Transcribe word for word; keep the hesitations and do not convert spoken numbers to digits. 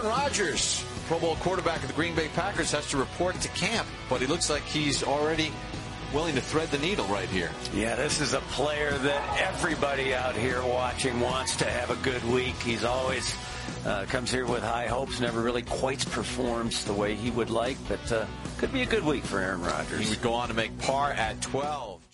Aaron Rodgers, Pro Bowl quarterback of the Green Bay Packers, has to report to camp, but he looks like he's already willing to thread the needle right here. Yeah, this is a player that everybody out here watching wants to have a good week. He's always uh, comes here with high hopes, never really quite performs the way he would like, but uh, could be a good week for Aaron Rodgers. He would go on to make par at twelve.